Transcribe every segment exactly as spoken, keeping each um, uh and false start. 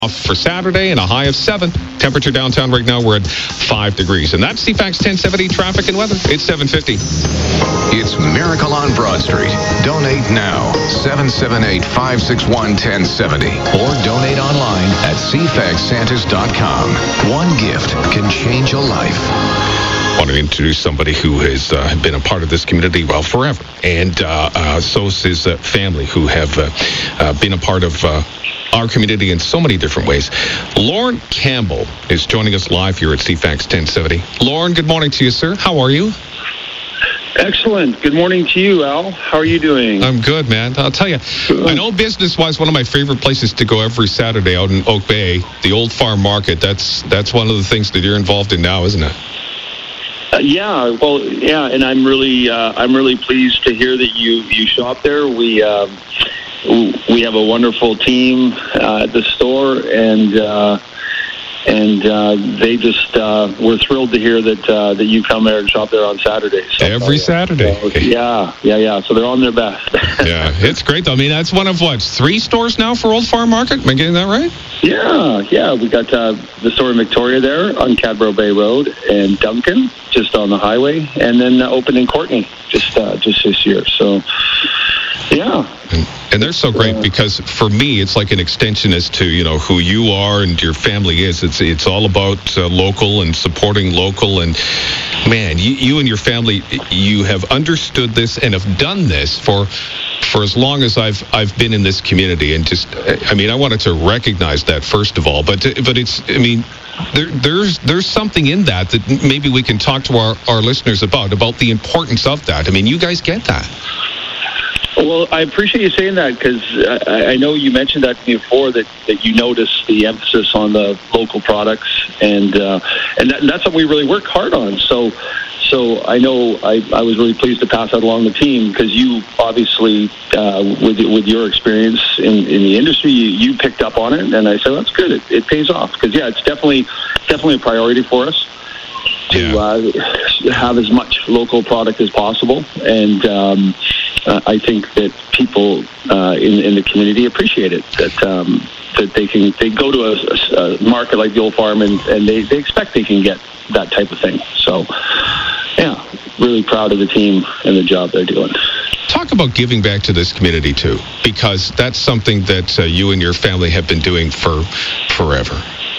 Off for Saturday and a high of seven. Temperature downtown right now, we're at five degrees. And that's C FAX ten seventy traffic and weather. It's seven fifty. It's Miracle on Broad Street. Donate now. seven seven eight, five six one, one zero seven zero. Or donate online at c fax santas dot com. One gift can change a life. I want to introduce somebody who has uh, been a part of this community, well, forever. And uh, uh, so is his uh, family, who have uh, uh, been a part of uh, our community in so many different ways. Lauren Campbell is joining us live here at C FAX ten seventy. Lauren, good morning to you, sir. How are you? Excellent. Good morning to you, Al. How are you doing? I'm good, man. I'll tell you, I know business-wise, one of my favorite places to go every Saturday out in Oak Bay, the Old Farm Market. That's that's one of the things that you're involved in now, isn't it? Uh, yeah, well, yeah, and I'm really, uh, I'm really pleased to hear that you, you shop there. We, uh, we have a wonderful team uh, at the store, and uh, and uh, they just uh, we're thrilled to hear that uh, that you come there and shop there on Saturdays. So, Every Saturday. So, yeah, yeah, yeah. So they're on their best. Yeah, it's great though. I mean, that's one of what, three stores now for Old Farm Market? Am I getting that right? Yeah, yeah. We got uh, the store in Victoria there on Cadborough Bay Road, and Duncan just on the highway, and then uh, open in Courtenay just uh, just this year. So, yeah. And, and they're so great because for me, it's like an extension as to, you know, who you are and your family is. It's it's all about uh, local and supporting local. And man, you, you and your family, you have understood this and have done this for for as long as I've I've been in this community. And just, I mean, I wanted to recognize that first of all. But but it's, I mean, there, there's there's something in that that maybe we can talk to our, our listeners about, about the importance of that. I mean, you guys get that. Well, I appreciate you saying that, because I, I know you mentioned that to me before, that, that you notice the emphasis on the local products, and uh, and, that, and that's what we really work hard on. So so I know I, I was really pleased to pass that along the team, because you obviously, uh, with with your experience in, in the industry, you, you picked up on it, and I said, that's good. It, it pays off, because, yeah, it's definitely definitely a priority for us to Yeah. uh, have as much local product as possible, and um, uh, I think that people uh, in, in the community appreciate it. That um, that they can they go to a, a market like the Old Farm, and, and they, they expect they can get that type of thing. So, yeah, really proud of the team and the job they're doing. Talk about giving back to this community too, because that's something that uh, you and your family have been doing for forever.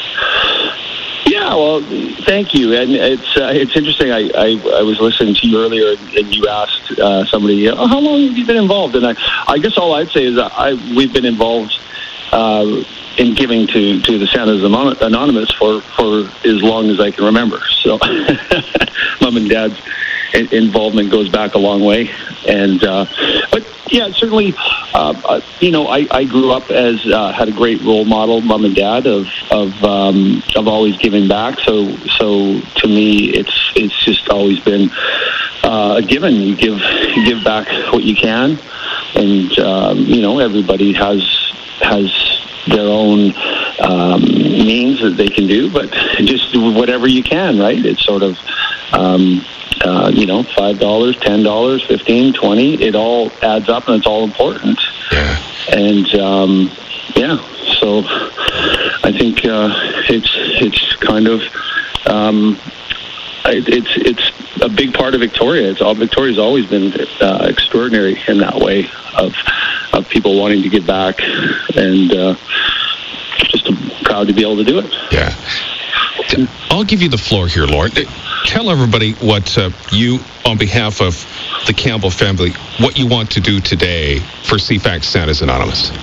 Yeah, well, thank you. And it's uh, it's interesting. I, I, I was listening to you earlier, and you asked uh, somebody, oh, how long have you been involved? And I, I guess all I'd say is that I we've been involved uh, in giving to, to the Santas Anonymous for, for as long as I can remember. So mom and dad's involvement goes back a long way. And uh, but yeah, certainly, uh, you know, I, I grew up as uh, had a great role model, mom and dad, of of um, of always giving back. So so to me, it's it's just always been uh, a given. You give you give back what you can, and um, you know, everybody has has their own um, means that they can do, but just whatever you can, right? It's sort of. Um, Uh, you know, five dollars, ten dollars, fifteen, twenty. It all adds up, and it's all important. Yeah. And um, yeah, so I think uh, it's it's kind of um, it, it's it's a big part of Victoria. It's all Victoria's always been uh, extraordinary in that way of of people wanting to give back, and uh, just proud to be able to do it. Yeah. I'll give you the floor here, Lauren. Tell everybody what uh, you, on behalf of the Campbell family, what you want to do today for C FAX Santas Anonymous.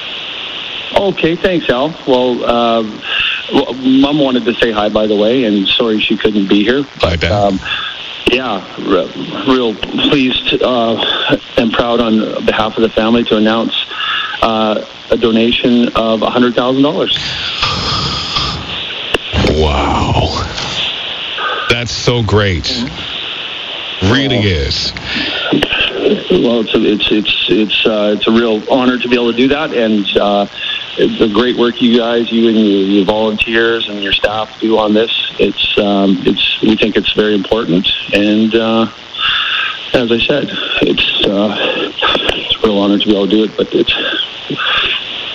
Okay, thanks, Al. Well, uh, well, Mom wanted to say hi, by the way, and sorry she couldn't be here. But, um, yeah, re- real pleased uh, and proud on behalf of the family to announce uh, a donation of one hundred thousand dollars. Wow. That's so great. Really uh, is. Well, it's a, it's it's it's uh, it's a real honor to be able to do that, and uh, the great work you guys, you and your, your volunteers and your staff do on this. It's um, it's we think it's very important, and uh, as I said, it's uh, it's a real honor to be able to do it. But it's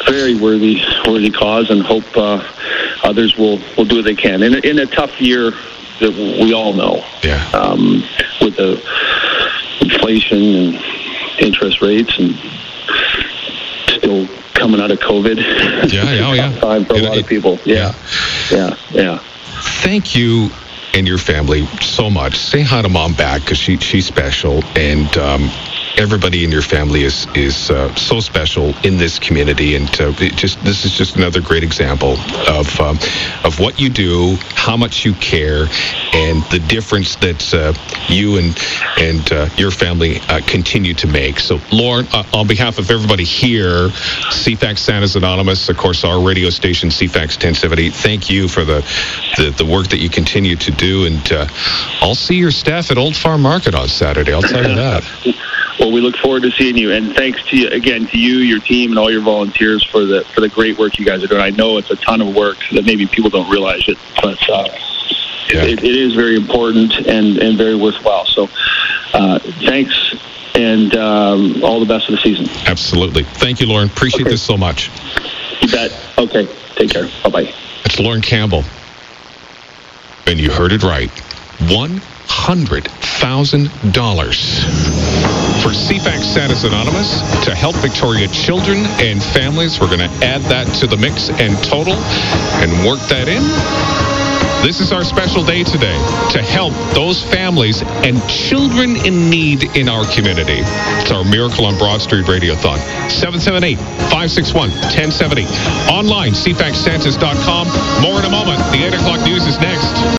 very worthy worthy cause, and hope uh, others will, will do what they can. In, a- in a tough year that we all know, Yeah. um, with the inflation and interest rates and still coming out of COVID. Yeah, yeah, oh, yeah. Tough time for a It- lot it- of people. Yeah, yeah, yeah. Thank you and your family so much. Say hi to Mom back, because she, she's special, and um, everybody in your family is is uh, so special in this community, and uh, it just this is just another great example of um, of what you do, how much you care, and the difference that uh, you and and uh, your family uh, continue to make. So, Lauren, uh, on behalf of everybody here, C FAX Santa's Anonymous, of course, our radio station, C FAX ten seventy, thank you for the the, the work that you continue to do, and uh, I'll see your staff at Old Farm Market on Saturday. I'll tell you that. Well, we look forward to seeing you, and thanks to you again to you, your team, and all your volunteers for the for the great work you guys are doing. I know it's a ton of work that maybe people don't realize it, but uh, Yeah. it, it is very important and, and very worthwhile. So, uh, thanks, and um, all the best for the season. Absolutely. Thank you, Lauren. Appreciate Okay. this so much. You bet. Okay, take care. Bye bye. It's Lauren Campbell. And you heard it right. one hundred thousand dollars for C FAX Santa's Anonymous to help Victoria children and families. We're going to add that to the mix and total and work that in. This is our special day today to help those families and children in need in our community. It's our Miracle on Broad Street Radiothon. seven seven eight, five six one, one zero seven zero. Online, C FAX Santas dot com. More in a moment. The eight o'clock news is next.